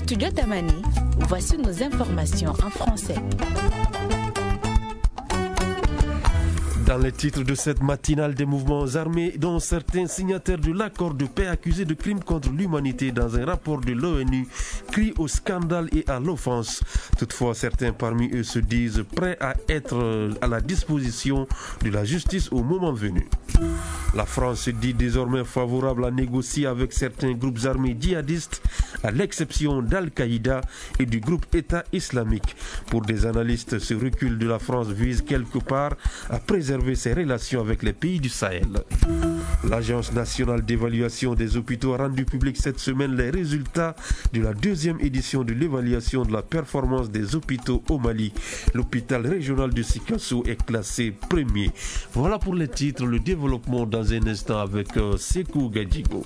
studio Tamani, voici nos informations en français. Dans les titres de cette matinale, des mouvements armés, dont certains signataires de l'accord de paix accusés de crimes contre l'humanité dans un rapport de l'ONU, crient au scandale et à l'offense. Toutefois, certains parmi eux se disent prêts à être à la disposition de la justice au moment venu. La France se dit désormais favorable à négocier avec certains groupes armés djihadistes, à l'exception d'Al-Qaïda et du groupe État islamique. Pour des analystes, ce recul de la France vise quelque part à préserver ses relations avec les pays du Sahel. L'Agence nationale d'évaluation des hôpitaux a rendu public cette semaine les résultats de la deuxième édition de l'évaluation de la performance des hôpitaux au Mali. L'hôpital régional de Sikasso est classé premier. Voilà pour les titres, le développement dans un instant avec Sekou Gadjigo.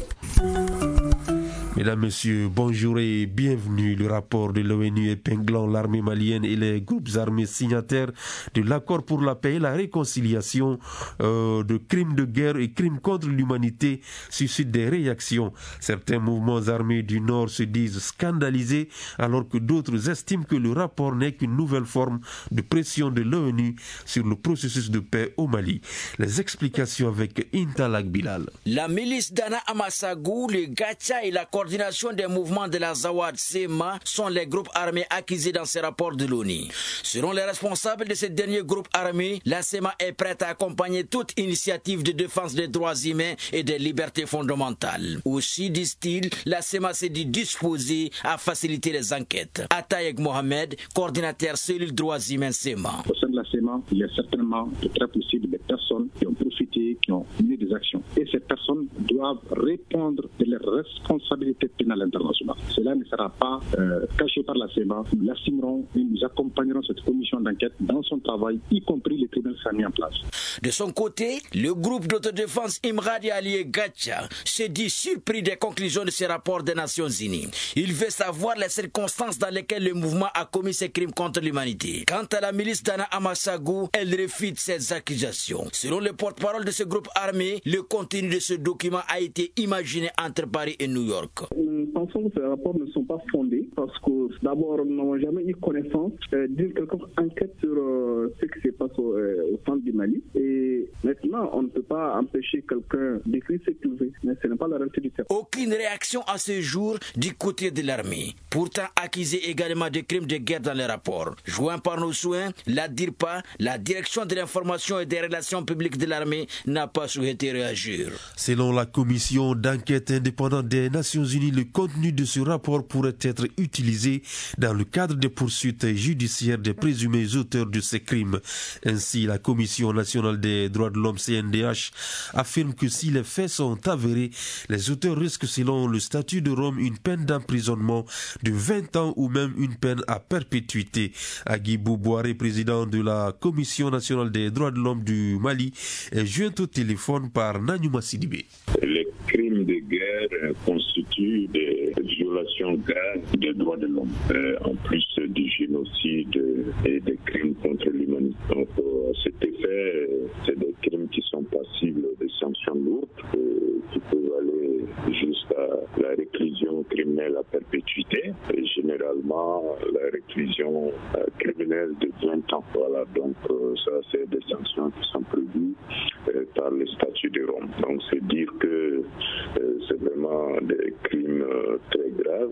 Mesdames, Messieurs, bonjour et bienvenue. Le rapport de l'ONU épinglant l'armée malienne et les groupes armés signataires de l'accord pour la paix et la réconciliation de crimes de guerre et crimes contre l'humanité suscite des réactions. Certains mouvements armés du Nord se disent scandalisés alors que d'autres estiment que le rapport n'est qu'une nouvelle forme de pression de l'ONU sur le processus de paix au Mali. Les explications avec Intalak Bilal. La milice d'Ana Amassagou, le Gacha et la coordination des mouvements de la Zawad Sema sont les groupes armés accusés dans ce rapport de l'ONU. Selon les responsables de ce dernier groupe armé, la Sema est prête à accompagner toute initiative de défense des droits humains et des libertés fondamentales. Aussi, disent-ils, la Sema s'est dit disposée à faciliter les enquêtes. Atayek Mohamed, coordinateur cellule droits humains Sema. Au sein de la Sema, il y a certainement de très possibles des personnes qui ont profité, qui ont mené des actions. Et ces personnes doivent répondre de leurs responsabilités pénale internationale. Cela ne sera pas caché par la CEMA. Nous l'assumerons et nous accompagnerons cette commission d'enquête dans son travail, y compris les tribunaux mis en place. De son côté, le groupe d'autodéfense Imradi Allié Gacha se dit surpris des conclusions de ce rapport des Nations Unies. Il veut savoir les circonstances dans lesquelles le mouvement a commis ces crimes contre l'humanité. Quant à la milice d'Ana Amassagou, elle réfute ces accusations. Selon le porte-parole de ce groupe armé, le contenu de ce document a été imaginé entre Paris et New York. Nous pensons que ces rapports ne sont pas fondés parce que d'abord, nous n'avons jamais eu connaissance d'une quelconque enquête sur ce qui se passe au centre du Mali. Et maintenant, on ne peut pas empêcher quelqu'un d'écrire ce qu'il veut, mais ce n'est pas la réalité du terrain. Aucune réaction à ce jour du côté de l'armée. Pourtant, accusé également de crimes de guerre dans les rapports. Joint par nos soins, la DIRPA, la direction de l'information et des relations publiques de l'armée, n'a pas souhaité réagir. Selon la commission d'enquête indépendante des Nations Unies, le contenu de ce rapport pourrait être utilisé dans le cadre des poursuites judiciaires des présumés auteurs de ces crimes. Ainsi, la Commission nationale des droits de l'homme CNDH affirme que si les faits sont avérés, les auteurs risquent selon le statut de Rome une peine d'emprisonnement de 20 ans ou même une peine à perpétuité. Agibou Boiré, président de la Commission nationale des droits de l'homme du Mali, est joint au téléphone par Nanyuma Sidibé. Les crimes de guerre constituent des violations graves des droits de l'homme, en plus du génocide et des crimes contre l'humanité. Donc, à cet effet, c'est des crimes qui sont passibles de sanctions lourdes, qui peuvent aller jusqu'à la réclusion criminelle à perpétuité, et généralement la réclusion criminelle de 20 ans. Voilà, donc ça, c'est des sanctions qui sont prévues par le statut de Rome. Donc, c'est dire que c'est vraiment des crimes très graves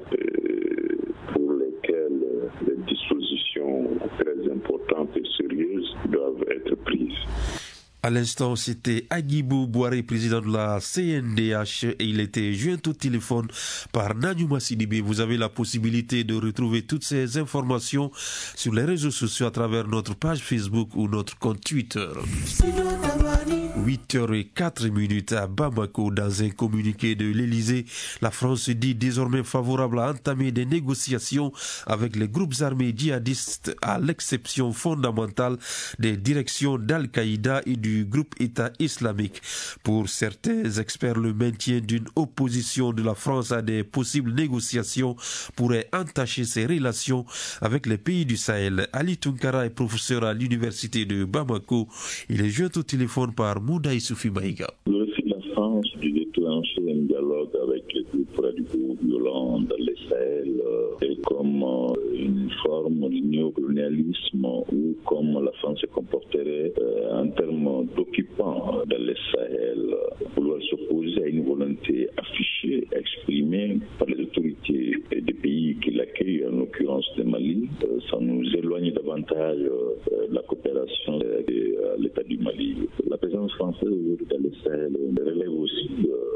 pour lesquels les dispositions très importantes et sérieuses doivent être prises. À l'instant, c'était Agibou Boiré, président de la CNDH, et il était joint au téléphone par Nanyuma Sidibé. Vous avez la possibilité de retrouver toutes ces informations sur les réseaux sociaux à travers notre page Facebook ou notre compte Twitter. 8h04 à Bamako. Dans un communiqué de l'Elysée, la France se dit désormais favorable à entamer des négociations avec les groupes armés djihadistes, à l'exception fondamentale des directions d'Al-Qaïda et du groupe État islamique. Pour certains experts, le maintien d'une opposition de la France à des possibles négociations pourrait entacher ses relations avec les pays du Sahel. Ali Tunkara est professeur à l'université de Bamako. Il est joint au téléphone par Mouda Issoufi Maïga. Le France de déclencher un dialogue avec les groupes radicaux violents dans les Sahel et comme une forme de néocolonialisme ou comme la France se comporterait en termes d'occupants dans les Sahel, vouloir s'opposer à une volonté affichée, exprimée par les autorités des pays qui l'accueillent, en l'occurrence le Mali, ça nous éloigne davantage de la coopération de l'État du Mali. La présence française dans les Sahel relève aussi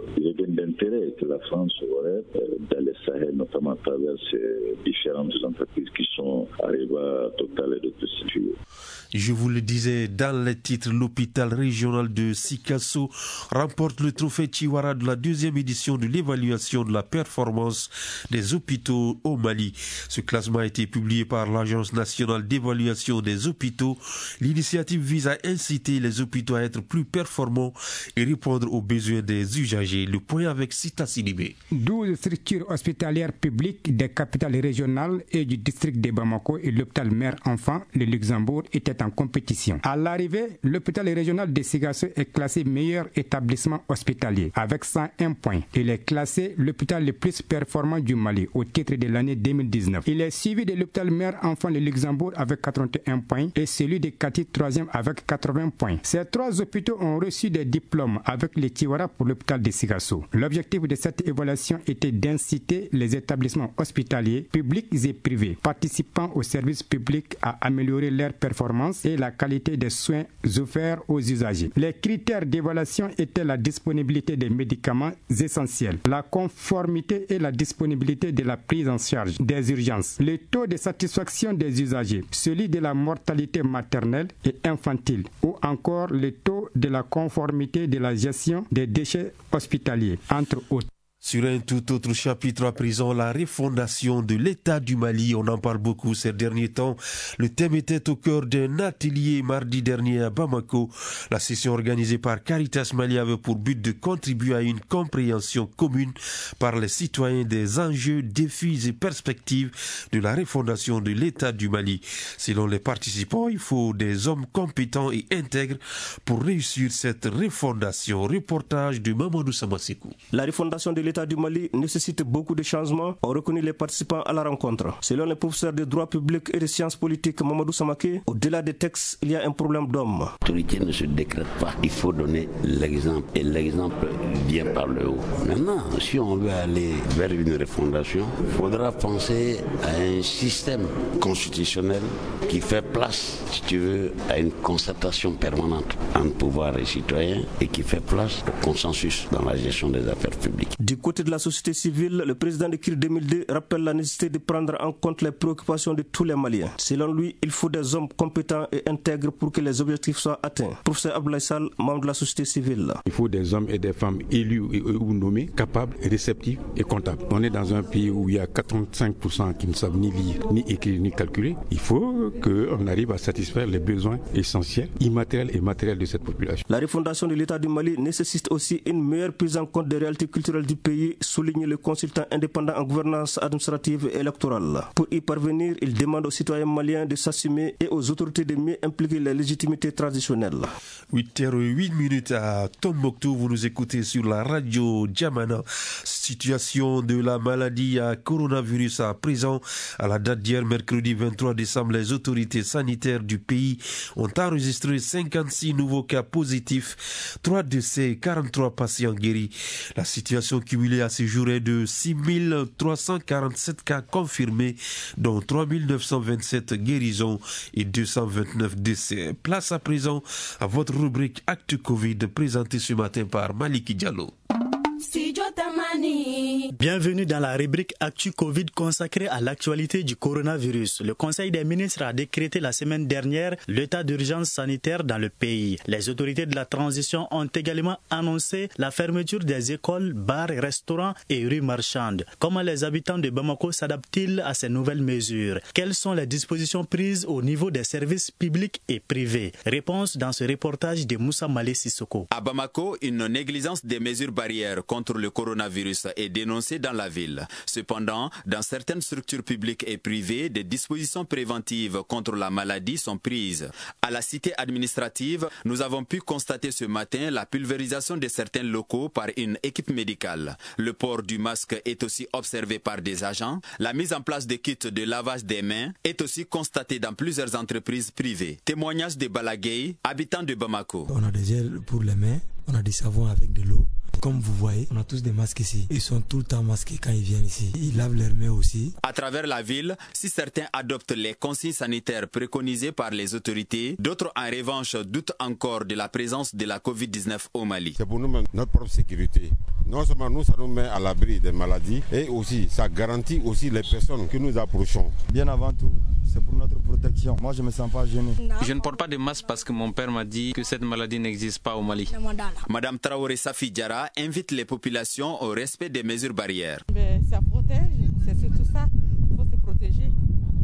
d'intérêt que la France aurait dans les Sahel, notamment à travers ces différentes entreprises qui sont Areva, Total et d'autres structures. Je vous le disais dans les titres, l'hôpital régional de Sikasso remporte le trophée Chiwara de la 2e édition de l'évaluation de la performance des hôpitaux au Mali. Ce classement a été publié par l'Agence nationale d'évaluation des hôpitaux. L'initiative vise à inciter les hôpitaux à être plus performants et répondre aux besoins des usagers. Le point avec Sita Sidibé. 12 structures hospitalières publiques des capitales régionales et du district de Bamako et l'hôpital mère-enfant, le Luxembourg, étaient en compétition. À l'arrivée, l'hôpital régional de Sikasso est classé meilleur établissement hospitalier avec 101 points. Il est classé l'hôpital le plus performant du Mali au titre de l'année 2019. Il est suivi de l'hôpital mère-enfant le Luxembourg avec 81 points et celui de Kati 3e avec 80 points. Ces 3 hôpitaux ont reçu des diplômes avec les Chiwara pour l'hôpital de Sikasso. L'objectif de cette évaluation était d'inciter les établissements hospitaliers publics et privés participant aux services publics à améliorer leur performance et la qualité des soins offerts aux usagers. Les critères d'évaluation étaient la disponibilité des médicaments essentiels, la conformité et la disponibilité de la prise en charge des urgences, le taux de satisfaction des usagers, celui de la mortalité maternelle et infantile, ou encore le taux de la conformité de la gestion des déchets hospitaliers, entre autres. Sur un tout autre chapitre à présent, la refondation de l'État du Mali. On en parle beaucoup ces derniers temps. Le thème était au cœur d'un atelier mardi dernier à Bamako. La session organisée par Caritas Mali avait pour but de contribuer à une compréhension commune par les citoyens des enjeux, défis et perspectives de la refondation de l'État du Mali. Selon les participants, il faut des hommes compétents et intègres pour réussir cette refondation. Reportage de Mamadou Samasekou. La refondation de l'État du Mali nécessite beaucoup de changements, ont reconnu les participants à la rencontre. Selon le professeur de droit public et de sciences politiques Mamadou Samake, au-delà des textes, il y a un problème d'homme. L'autorité ne se décrète pas, il faut donner l'exemple et l'exemple vient par le haut. Maintenant, si on veut aller vers une refondation, il faudra penser à un système constitutionnel qui fait place, si tu veux, à une concertation permanente entre pouvoir et citoyens et qui fait place au consensus dans la gestion des affaires publiques. Du côté de la société civile, le président de CIR 2002 rappelle la nécessité de prendre en compte les préoccupations de tous les Maliens. Selon lui, il faut des hommes compétents et intègres pour que les objectifs soient atteints. Professeur Abdoulaye Sall, membre de la société civile. Il faut des hommes et des femmes élus ou nommés, capables, réceptifs et comptables. On est dans un pays où il y a 85% qui ne savent ni lire, ni écrire, ni calculer. Il faut qu'on arrive à satisfaire les besoins essentiels, immatériels et matériels de cette population. La refondation de l'État du Mali nécessite aussi une meilleure prise en compte des réalités culturelles du pays, souligne le consultant indépendant en gouvernance administrative et électorale. Pour y parvenir, il demande aux citoyens maliens de s'assumer et aux autorités de mieux impliquer les légitimités traditionnelles. 8h08 à Tombouctou, vous nous écoutez sur la radio Djamana. Situation de la maladie à coronavirus à présent. À la date d'hier, mercredi 23 décembre, les autorités sanitaires du pays ont enregistré 56 nouveaux cas positifs, 3 décès, 43 patients guéris. La situation cumulée à ce jour est de 6 347 cas confirmés, dont 3 927 guérisons et 229 décès. Place à présent à votre rubrique Actu Covid présentée ce matin par Maliki Diallo. Bienvenue dans la rubrique Actu Covid consacrée à l'actualité du coronavirus. Le Conseil des ministres a décrété la semaine dernière l'état d'urgence sanitaire dans le pays. Les autorités de la transition ont également annoncé la fermeture des écoles, bars, restaurants et rues marchandes. Comment les habitants de Bamako s'adaptent-ils à ces nouvelles mesures? Quelles sont les dispositions prises au niveau des services publics et privés? Réponse dans ce reportage de Moussa Malé Sissoko. À Bamako, une négligence des mesures barrières contre le coronavirus est dénoncée annoncé dans la ville. Cependant, dans certaines structures publiques et privées, des dispositions préventives contre la maladie sont prises. À la cité administrative, nous avons pu constater ce matin la pulvérisation de certains locaux par une équipe médicale. Le port du masque est aussi observé par des agents. La mise en place de kits de lavage des mains est aussi constatée dans plusieurs entreprises privées. Témoignage de Balagay, habitant de Bamako. On a des gels pour les mains, on a du savon avec de l'eau. Comme vous voyez, on a tous des masques ici. Ils sont tout le temps masqués quand ils viennent ici. Ils lavent leurs mains aussi. À travers la ville, si certains adoptent les consignes sanitaires préconisées par les autorités, d'autres en revanche doutent encore de la présence de la Covid-19 au Mali. C'est pour nous notre propre sécurité. Non seulement nous, ça nous met à l'abri des maladies et aussi ça garantit aussi les personnes que nous approchons. Bien avant tout, c'est pour notre protection. Moi, je ne me sens pas gêné. Je ne porte pas de masque parce que mon père m'a dit que cette maladie n'existe pas au Mali. Madame Traoré Safi Diarra invite les populations au respect des mesures barrières. Ça protège, c'est surtout ça. Il faut se protéger.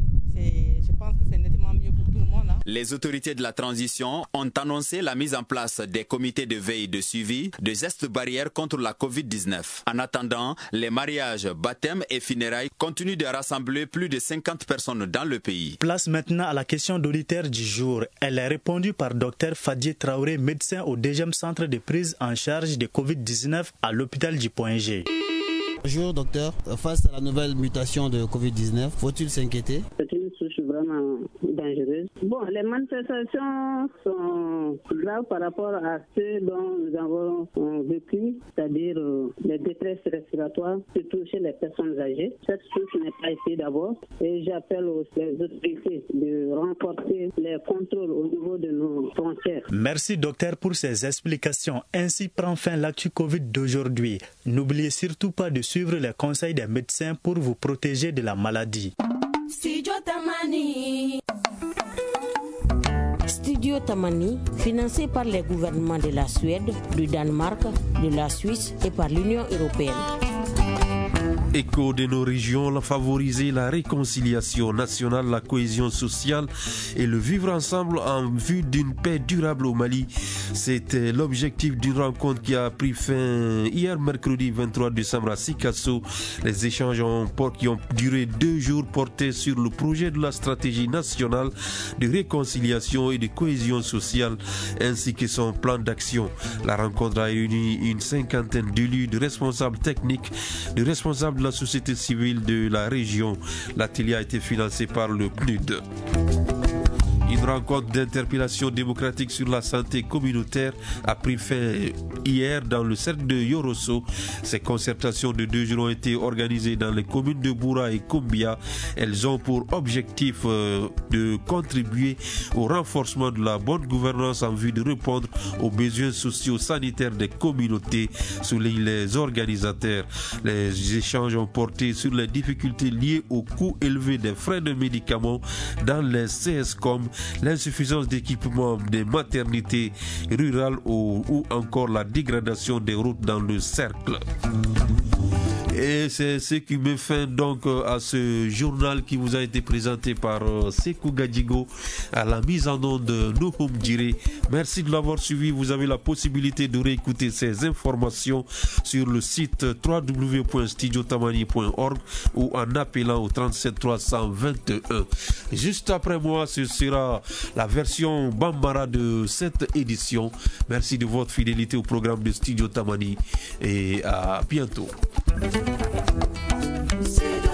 Je pense que c'est nettement mieux pour tout le monde. Les autorités de la transition ont annoncé la mise en place des comités de veille de suivi de gestes barrières contre la Covid-19. En attendant, les mariages, baptêmes et funérailles continuent de rassembler plus de 50 personnes dans le pays. Place maintenant à la question d'auditeur du jour. Elle est répondue par Dr Fadji Traoré, médecin au 2e centre de prise en charge de Covid-19 à l'hôpital du Point G. Bonjour docteur, face à la nouvelle mutation de Covid-19, faut-il s'inquiéter? C'est une souche vraiment dangereuse. Bon, les manifestations sont graves par rapport à ce dont nous avons vécu, c'est-à-dire les détresses respiratoires, surtout chez les personnes âgées. Cette souche n'est pas ici d'abord et j'appelle aux autorités de renforcer les contrôles au niveau de nos frontières. Merci docteur pour ces explications. Ainsi prend fin l'actu Covid d'aujourd'hui. N'oubliez surtout pas de suivre les conseils des médecins pour vous protéger de la maladie. Studio Tamani. Studio Tamani, financé par les gouvernements de la Suède, du Danemark, de la Suisse et par l'Union européenne. Écho de nos régions, favoriser la réconciliation nationale, la cohésion sociale et le vivre ensemble en vue d'une paix durable au Mali. C'était l'objectif d'une rencontre qui a pris fin hier mercredi 23 décembre à Sikasso. Les échanges qui ont duré 2 jours portaient sur le projet de la stratégie nationale de réconciliation et de cohésion sociale ainsi que son plan d'action. La rencontre a réuni une 50aine d'élus, de responsables techniques, de responsables de la société civile de la région. L'atelier a été financé par le PNUD. Une rencontre d'interpellation démocratique sur la santé communautaire a pris fin hier dans le cercle de Yorosso. Ces concertations de 2 jours ont été organisées dans les communes de Boura et Kumbia. Elles ont pour objectif de contribuer au renforcement de la bonne gouvernance en vue de répondre aux besoins sociaux sanitaires des communautés, soulignent les organisateurs. Les échanges ont porté sur les difficultés liées au coût élevé des frais de médicaments dans les CSCOM, l'insuffisance d'équipements des maternités rurales ou encore la dégradation des routes dans le cercle. Et c'est ce qui met fin donc à ce journal qui vous a été présenté par Sekou Gadjigo à la mise en onde de Nouhoum Djiré. Merci de l'avoir suivi. Vous avez la possibilité de réécouter ces informations sur le site www.studiotamani.org ou en appelant au 37 321. Juste après moi, ce sera la version Bambara de cette édition. Merci de votre fidélité au programme de Studio Tamani et à bientôt. C'est